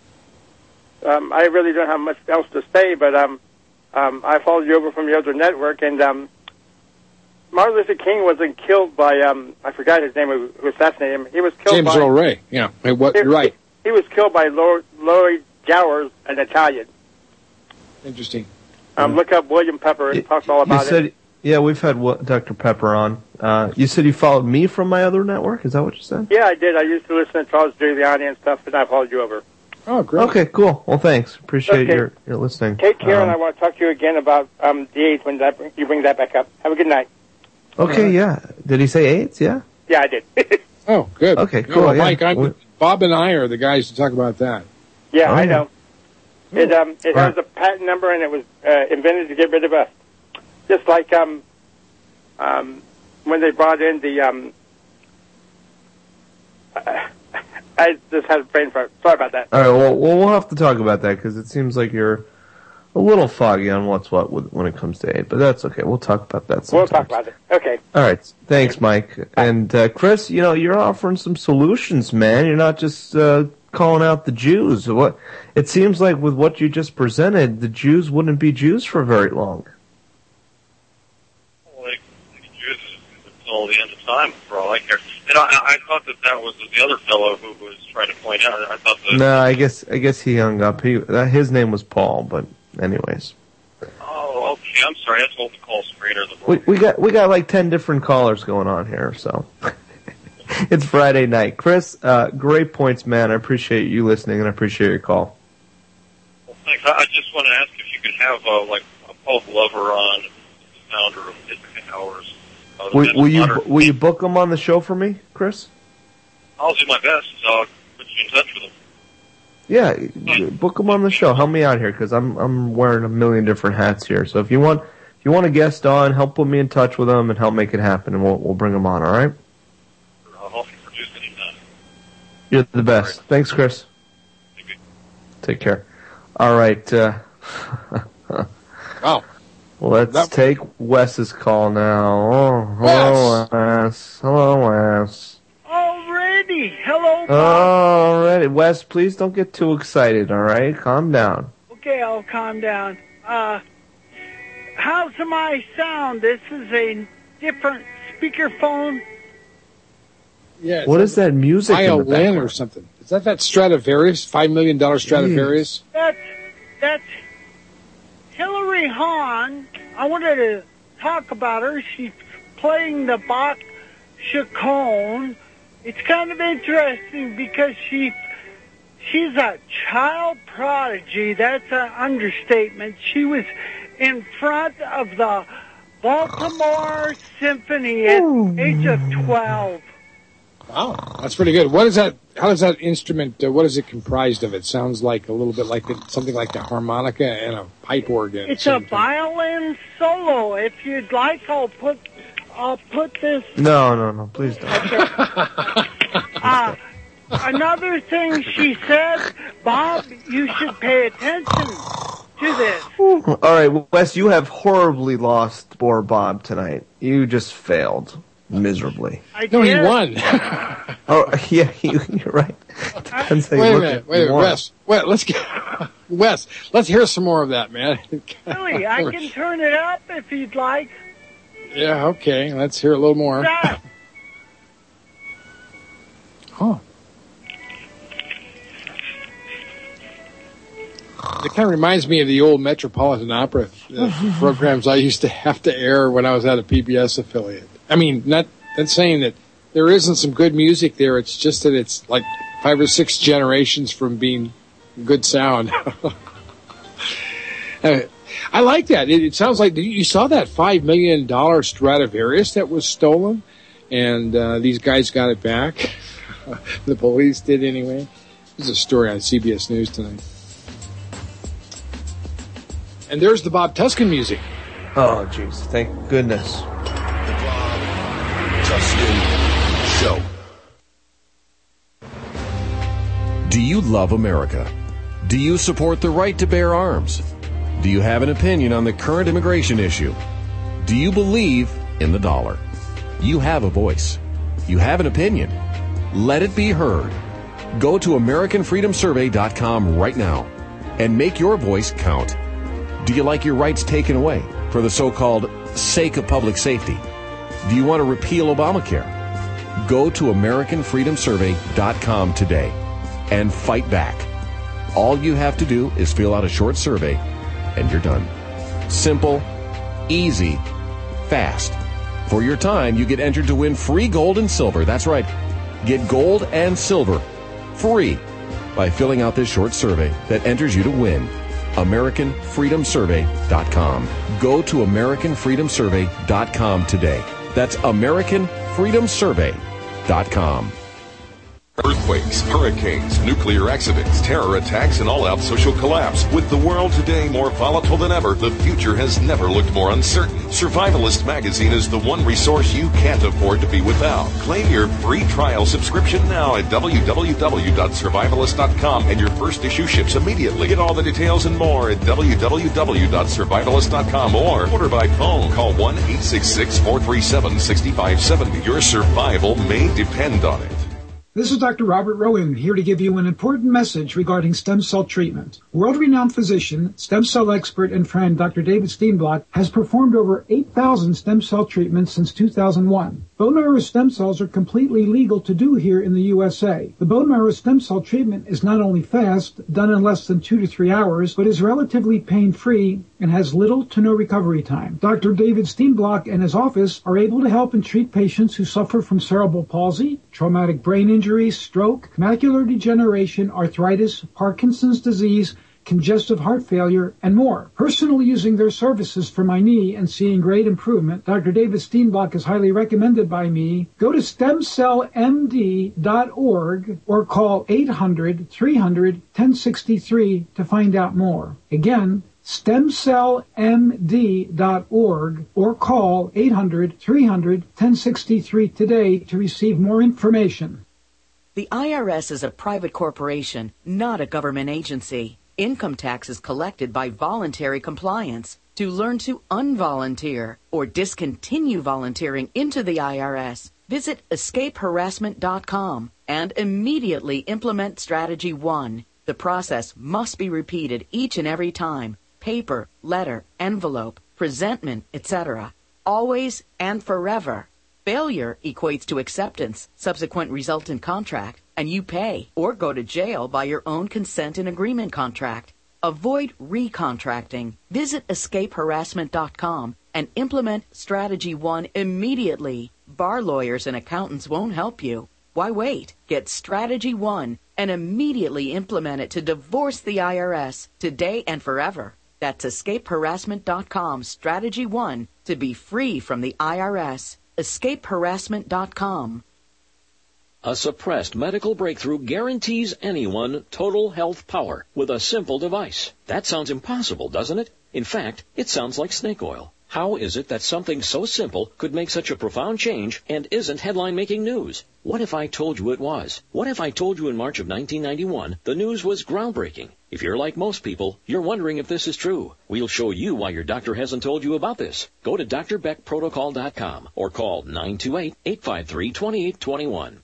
um, I really don't have much else to say, but um, um, I followed you over from your other network, and um, Martin Luther King wasn't killed by, um, I forgot his name, who, who assassinated him. He was killed James by... Earl Ray, yeah. Hey, what, you're right. He, he was killed by Lloyd, Lloyd Gowers, an Italian. Interesting. Um, look up William Pepper. It talks all about you said, it. Yeah, we've had Doctor Pepper on. Uh, you said you followed me from my other network? Is that what you said? Yeah, I did. I used to listen to Charles Giuliani and stuff, and I followed you over. Oh, great. Okay, cool. Well, thanks. Appreciate Okay. your, your listening. Take care, Um, and I want to talk to you again about um, the AIDS when that, you bring that back up. Have a good night. Okay, yeah. Did he say AIDS? Yeah? Yeah, I did. Oh, good. Okay, Yeah, cool. well, yeah. Mike, I'm, Bob and I are the guys to talk about that. Yeah, Oh, I yeah. know. It um it Right. has a patent number and it was uh, invented to get rid of us. Just like um um when they brought in the um uh, I just had a brain fart. Sorry about that. All right, well, well, we'll have to talk about that because it seems like you're a little foggy on what's what with, when it comes to aid, but that's okay. We'll talk about that sometime. We'll talk about it. Okay. All right, thanks, Mike. And uh, Chris, you know, you're offering some solutions, man. You're not just uh, calling out the Jews. What? It seems like with what you just presented, the Jews wouldn't be Jews for very long. Well, they, they can use it until the end of time, for all I care. And I, I thought that that was the other fellow who was trying to point out. I thought that. No, I guess I guess he hung up. He uh, his name was Paul, but anyways, Oh, okay. I'm sorry. I told the call screener the we we got we got like ten different callers going on here, so. It's Friday night. Chris, uh, great points, man. I appreciate you listening, and I appreciate your call. Well, thanks. I, I just want to ask if you could have uh, like a Paul Glover on, the founder of Midnight Hours. Uh, the Will, Men's will you Modern- will you book him on the show for me, Chris? I'll do my best. So I'll put you in touch with him. Yeah, book him on the show. Help me out here because I'm I'm wearing a million different hats here. So if you want if you want a guest on, help put me in touch with him and help make it happen, and we'll we'll bring him on. All right? I'll help you produce anytime. You're the best. Thanks, Chris. Take care. All right. Uh, oh. Let's That- take Wes's call now. Oh, hello, Wes. Hello, Wes. Already. Hello, Bob. All right, Wes. Please don't get too excited. All right, calm down. Okay, I'll calm down. Uh, how's my sound? This is a different speakerphone. Yeah. What is that music in the Violin background? or something? Is that that Stradivarius? Five million dollar Stradivarius? That's that's Hillary Hahn. I wanted to talk about her. She's playing the Bach Chaconne. It's kind of interesting because she she's a child prodigy. That's an understatement. She was in front of the Baltimore Symphony at the age of twelve. Wow, that's pretty good. What is that? How does that instrument? Uh, what is it comprised of? It sounds like a little bit like the, something like a harmonica and a pipe organ. It's a violin solo. If you'd like, I'll put I'll put this. No, no, no. Please don't. Uh, another thing she said, Bob, you should pay attention to this. All right, Wes. You have horribly lost poor Bob tonight. You just failed miserably. I no, he did. won. Oh, yeah, you, you're right. Depends how you Wait a look minute, at wait a it. minute, Wes. Wait, let's get Wes. Let's hear some more of that, man. Really, I can turn it up if you'd like. Yeah, okay. Let's hear a little more. That. Huh. It kind of reminds me of the old Metropolitan Opera uh, programs I used to have to air when I was at a P B S affiliate. I mean, not, not saying that there isn't some good music there. It's just that it's like five or six generations from being good sound. Uh, I like that. It, it sounds like you saw that five million dollar Stradivarius that was stolen, and uh, these guys got it back. The police did anyway. There's a story on C B S News tonight. And there's the Bob Tuscan music. Oh, jeez. Thank goodness. Tuscan Show. Do you love America? Do you support the right to bear arms? Do you have an opinion on the current immigration issue? Do you believe in the dollar? You have a voice. You have an opinion. Let it be heard. Go to American Freedom Survey dot com right now and make your voice count. Do you like your rights taken away for the so-called sake of public safety? Do you want to repeal Obamacare? Go to American Freedom Survey dot com today and fight back. All you have to do is fill out a short survey and you're done. Simple, easy, fast. For your time, you get entered to win free gold and silver. That's right. Get gold and silver free by filling out this short survey that enters you to win. American Freedom Survey dot com. Go to American Freedom Survey dot com today. That's American Freedom Survey dot com. Earthquakes, hurricanes, nuclear accidents, terror attacks, and all-out social collapse. With the world today more volatile than ever, the future has never looked more uncertain. Survivalist Magazine is the one resource you can't afford to be without. Claim your free trial subscription now at w w w dot survivalist dot com, and your first issue ships immediately. Get all the details and more at w w w dot survivalist dot com or order by phone. Call one eight six six, four three seven, six five seven zero. Your survival may depend on it. This is Doctor Robert Rowan, here to give you an important message regarding stem cell treatment. World-renowned physician, stem cell expert, and friend Doctor David Steenblock has performed over eight thousand stem cell treatments since two thousand one. Bone marrow stem cells are completely legal to do here in the U S A. The bone marrow stem cell treatment is not only fast, done in less than two to three hours, but is relatively pain-free and has little to no recovery time. Doctor David Steenblock and his office are able to help and treat patients who suffer from cerebral palsy, traumatic brain injury, stroke, macular degeneration, arthritis, Parkinson's disease, congestive heart failure, and more. Personally using their services for my knee and seeing great improvement, Doctor David Steenblock is highly recommended by me. Go to stem cell m d dot org or call eight hundred, three hundred, ten sixty-three to find out more. Again, stem cell m d dot org or call eight hundred, three hundred, ten sixty-three today to receive more information. The I R S is a private corporation, not a government agency. Income tax is collected by voluntary compliance. To learn to unvolunteer or discontinue volunteering into the I R S, visit escape harassment dot com and immediately implement Strategy one. The process must be repeated each and every time. Paper, letter, envelope, presentment, et cetera. Always and forever. Failure equates to acceptance, subsequent resultant contract, and you pay or go to jail by your own consent and agreement contract. Avoid recontracting. Visit escape harassment dot com and implement Strategy one immediately. Bar lawyers and accountants won't help you. Why wait? Get Strategy one and immediately implement it to divorce the I R S today and forever. That's escape harassment dot com, Strategy one, to be free from the I R S. escape harassment dot com. A suppressed medical breakthrough guarantees anyone total health power with a simple device. That sounds impossible, doesn't it? In fact, it sounds like snake oil. How is it that something so simple could make such a profound change and isn't headline-making news? What if I told you it was? What if I told you in March of nineteen ninety-one the news was groundbreaking? If you're like most people, you're wondering if this is true. We'll show you why your doctor hasn't told you about this. Go to d r beck protocol dot com or call nine two eight, eight five three, two eight two one.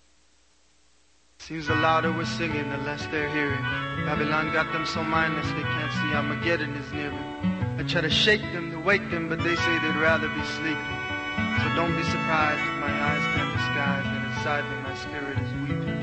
Seems the louder we're singing, the less they're hearing. Babylon got them so mindless they can't see Armageddon is nearing. I try to shake them, to wake them, but they say they'd rather be sleeping. So don't be surprised if my eyes turn disguised and inside me my spirit is weeping.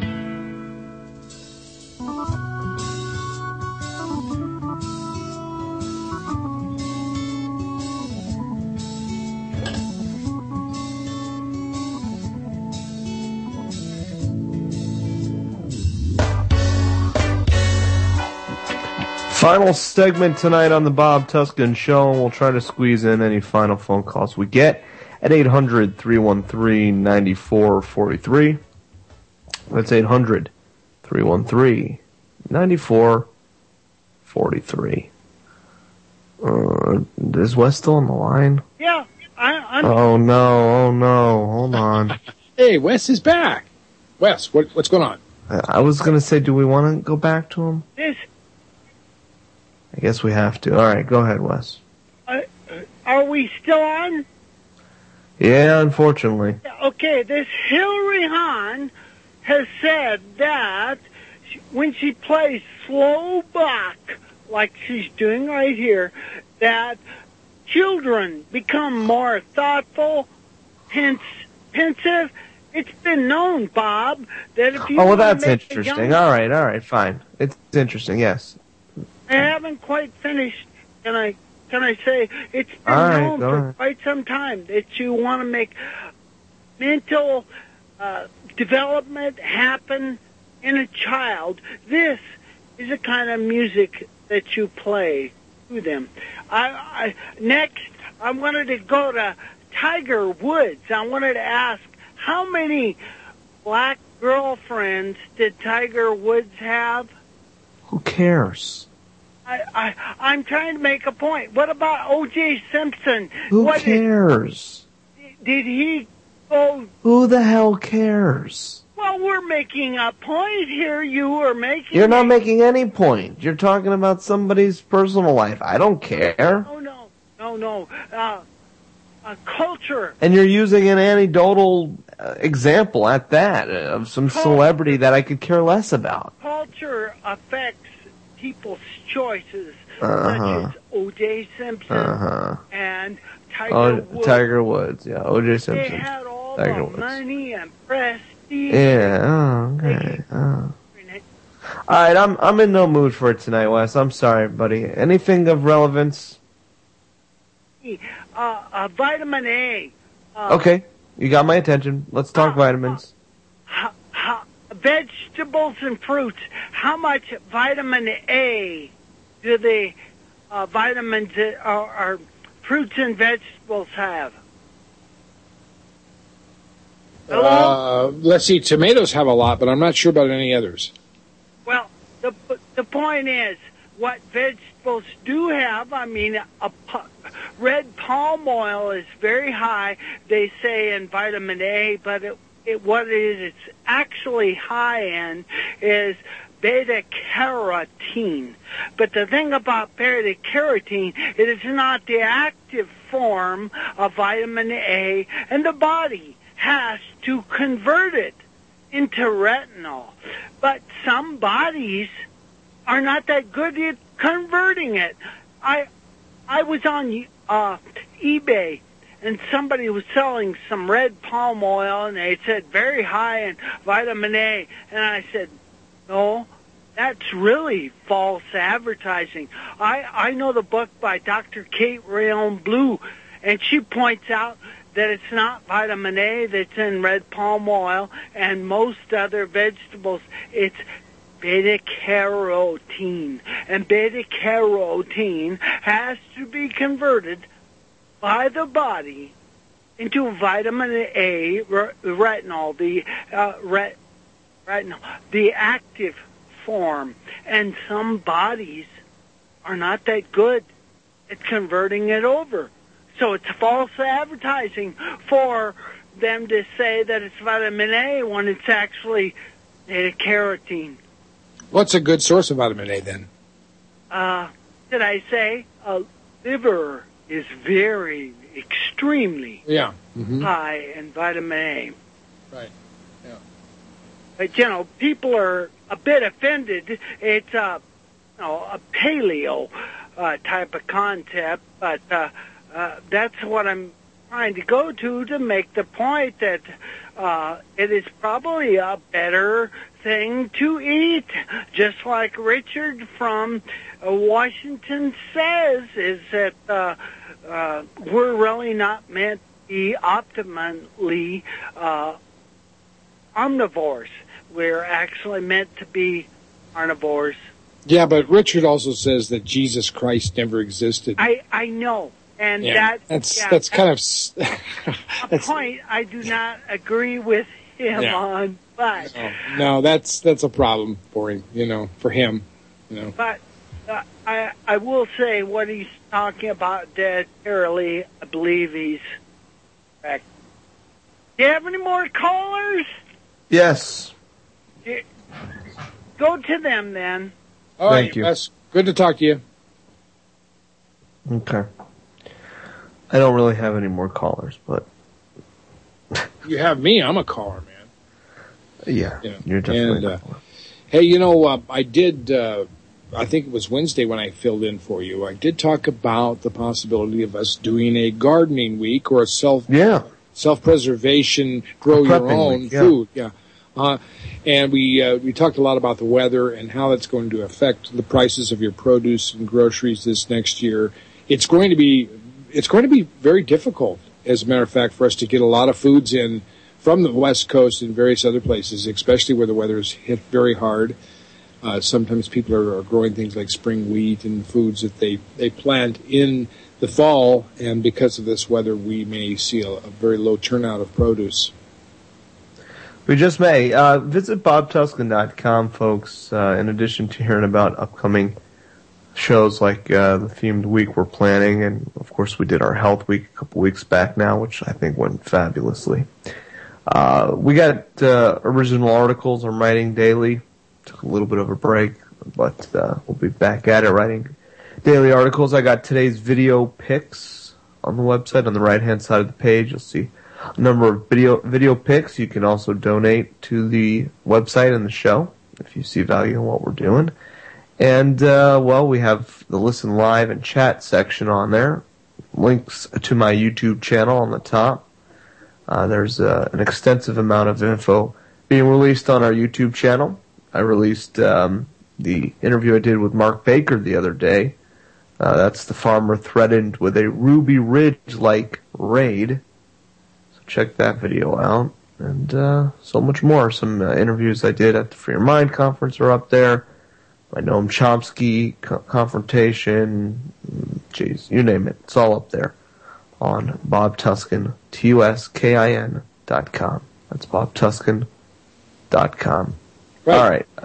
Final segment tonight on the Bob Tuscan Show, and we'll try to squeeze in any final phone calls we get at eight hundred, three one three, nine four four three. That's eight hundred, three one three, nine four four three. Uh, is Wes still on the line? Yeah, I, I'm... Oh, no, oh, no, hold on. Hey, Wes is back. Wes, what, what's going on? I was going to say, do we want to go back to him? This... I guess we have to. All right, go ahead, Wes. Uh, are we still on? Yeah, unfortunately. Okay, this Hillary Hahn has said that when she plays slow Bach, like she's doing right here, that children become more thoughtful, hence pensive. It's been known, Bob, that if you Oh, well, want to that's make a interesting. young- All right, all right, fine. It's interesting, yes. I haven't quite finished. Can I? Can I say it's been All right, known go for ahead. quite some time that you want to make mental uh, development happen in a child. This is the kind of music that you play to them. I, I next, I wanted to go to Tiger Woods. I wanted to ask how many black girlfriends did Tiger Woods have? Who cares? I, I, I'm trying to make a point. What about O J Simpson? Who what cares? Did, did he go... Who the hell cares? Well, we're making a point here. You are making... You're not making any point. You're talking about somebody's personal life. I don't care. No, no, no, no. Uh, uh, culture. And you're using an anecdotal uh, example at that of some Culture. celebrity that I could care less about. Culture affects people's choices, Uh-huh. such as O J Simpson Uh-huh. and Tiger Oh, Woods. Tiger Woods, yeah. O J Simpson. They had all Tiger the Woods. money and prestige. Yeah, oh, okay. Oh. Alright, I'm I'm in no mood for it tonight, Wes. I'm sorry, buddy. Anything of relevance? Uh, uh, vitamin A. Uh, Okay, you got my attention. Let's talk vitamins. ho- ho- vegetables and fruits. How much vitamin A do the uh, vitamins that are, are fruits and vegetables have? Uh, let's see, tomatoes have a lot, but I'm not sure about any others. Well, the the point is, what vegetables do have, I mean, a pu- red palm oil is very high, they say, in vitamin A, but it, it, what it is it's actually high in is beta-carotene. But the thing about beta-carotene, it is not the active form of vitamin A, and the body has to convert it into retinol. But some bodies are not that good at converting it. I I was on uh, eBay, and somebody was selling some red palm oil, and they said very high in vitamin A. And I said, no, that's really false advertising. I, I know the book by Doctor Kate Rayon Blue, and she points out that it's not vitamin A that's in red palm oil and most other vegetables. It's beta-carotene. And beta-carotene has to be converted by the body into vitamin A, retinol, the uh, ret, retinol, the active form. And some bodies are not that good at converting it over. So it's false advertising for them to say that it's vitamin A when it's actually beta-carotene. What's a good source of vitamin A then? Uh, did I say uh, liver is very, extremely Yeah. Mm-hmm. high in vitamin A. Right. Yeah. But, you know, people are a bit offended. It's a, you know, a paleo uh, type of concept, but uh, uh, that's what I'm trying to go to to make the point that uh, it is probably a better thing to eat, just like Richard from uh, Washington says, is that uh, uh, we're really not meant to be optimally uh, omnivores. We're actually meant to be carnivores. Yeah, but Richard also says that Jesus Christ never existed. I, I know. And Yeah, that, that's yeah, that's kind of s- a point I do not agree with him Yeah. on, but no, that's that's a problem for him, you know, for him, you know. but uh, I I will say what he's talking about deadly. I believe he's correct. Do you have any more callers? Yes. You- Go to them then. All right, Thank you. Wes, good to talk to you. Okay. I don't really have any more callers, but You have me. I'm a caller, man. yeah, Yeah. you're definitely And, a uh, caller. Hey, you know, uh, I did. Uh, I think it was Wednesday when I filled in for you. I did talk about the possibility of us doing a gardening week or a self yeah self preservation, grow A your prepping own week, yeah. food. Yeah. Uh, and we uh, we talked a lot about the weather and how that's going to affect the prices of your produce and groceries this next year. It's going to be it's going to be very difficult, as a matter of fact, for us to get a lot of foods in from the West Coast and various other places, especially where the weather is hit very hard. Uh, sometimes people are, are growing things like spring wheat and foods that they, they plant in the fall, and because of this weather, we may see a, a very low turnout of produce. We just may. Uh, visit bob tuscan dot com, folks, uh, in addition to hearing about upcoming shows like uh, the themed week we're planning, and of course we did our health week a couple weeks back now, which I think went fabulously. Uh, we got uh, original articles I'm writing daily. Took a little bit of a break, but uh, we'll be back at it writing daily articles. I got today's video pics on the website. On the right-hand side of the page, you'll see a number of video video pics. You can also donate to the website and the show if you see value in what we're doing. And, uh, well, we have the Listen Live and Chat section on there. Links to my YouTube channel on the top. Uh, there's uh, an extensive amount of info being released on our YouTube channel. I released um, the interview I did with Mark Baker the other day. Uh, that's the farmer threatened with a Ruby Ridge-like raid. So check that video out. And uh, so much more. Some uh, interviews I did at the Free Your Mind conference are up there. My Noam Chomsky co- confrontation. Jeez, you name it. It's all up there on Bob Tuskin, T U S K I N dot com. That's bob tuskin dot com. Right. All right.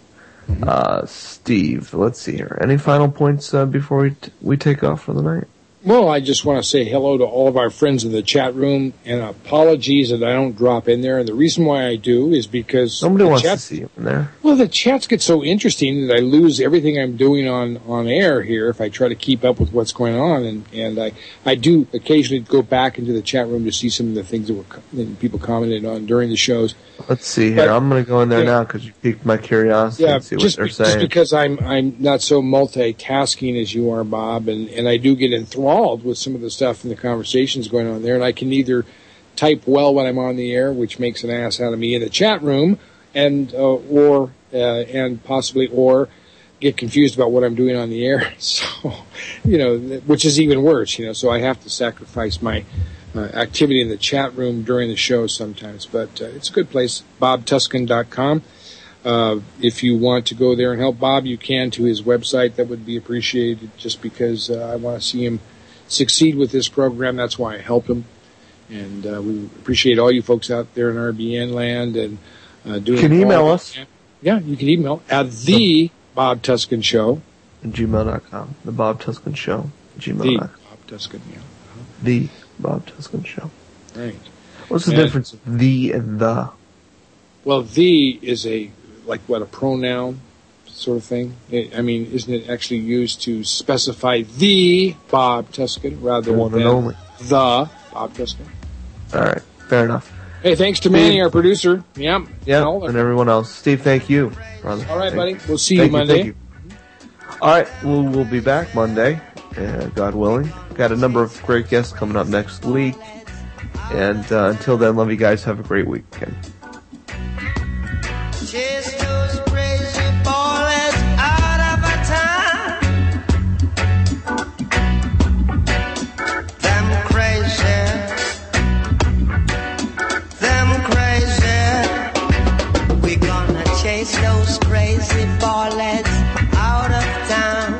Uh, Steve, let's see here. Any final points uh, before we t- we take off for the night? Well, I just want to say hello to all of our friends in the chat room, and apologies that I don't drop in there. And the reason why I do is because nobody wants chat, to see you in there. Well, the chats get so interesting that I lose everything I'm doing on, on air here if I try to keep up with what's going on. And, and I, I do occasionally go back into the chat room to see some of the things that were that people commented on during the shows. Let's see here. But, I'm going to go in there yeah, now because you piqued my curiosity yeah, and see just, what they're be, saying. Just because I'm I'm not so multitasking as you are, Bob, and, and I do get enthralled with some of the stuff and the conversations going on there, and I can either type well when I'm on the air, which makes an ass out of me in the chat room, and uh, or uh, and possibly or get confused about what I'm doing on the air. So, you know, which is even worse. You know, so I have to sacrifice my Uh, activity in the chat room during the show sometimes, but uh, it's a good place, bob tuscan dot com. Uh, if you want to go there and help Bob, you can to his website. That would be appreciated just because uh, I want to see him succeed with this program. That's why I help him. And uh, we appreciate all you folks out there in R B N land. And uh, doing You can email us. Yeah, you can email at the Bob Tuscan Show. At gmail dot com. The Bob Tuscan Show. gmail The dot com. Bob Tuscan, yeah. The Bob Tuscan Show. Right. What's the And- difference of the and the? Well, the is a, like what, a pronoun sort of thing? It, I mean, isn't it actually used to specify the Bob Tuscan rather The one than and only. the Bob Tuscan? All right. Fair enough. Hey, thanks to Steve. Manny, our producer. Yeah. Yeah, All, and everyone else. Steve, thank you, brother. all right, Thank- buddy. We'll see thank you Monday. Thank you. All right, we'll, we'll be back Monday, uh, God willing. Got a number of great guests coming up next week. And uh, until then, love you guys. Have a great weekend. Chase those crazy ballers out of our time. Them crazy, them crazy. We gonna chase those crazy ballers out of town.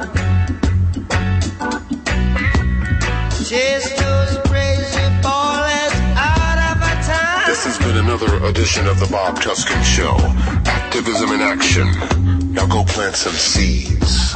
Chase those crazy ballers out of our town. This has been another edition of the Bob Tuscan Show. Activism in action. Now go plant some seeds.